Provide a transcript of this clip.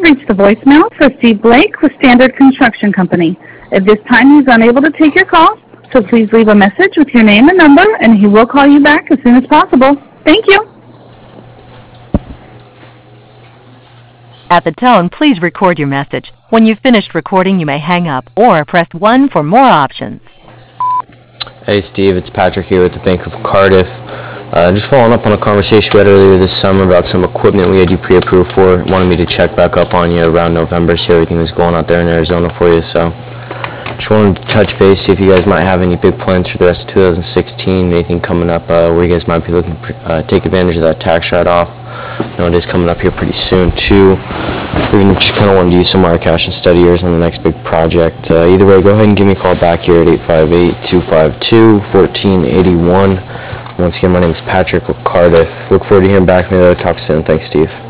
reached the voicemail for Steve Blake with Standard Construction Company. At this time, he's unable to take your call, so please leave a message with your name and number, and he will call you back as soon as possible. Thank you. At the tone, please record your message. When you've finished recording, you may hang up or press 1 for more options. Hey Steve, it's Patrick here with the Bank of Cardiff. Just following up on a conversation we had earlier this summer about some equipment we had you pre-approved for. Wanted me to check back up on you around November, see how everything was going out there in Arizona for you. So just wanted to touch base, see if you guys might have any big plans for the rest of 2016, anything coming up where you guys might be looking to take advantage of that tax write-off. I know it is coming up here pretty soon too. We're going to just kind of want to use some more cash and steady years on the next big project. Either way, go ahead and give me a call back here at 858-252-1481. Once again, my name is Patrick with Cardiff. Look forward to hearing back from you. Talk soon. Thanks, Steve.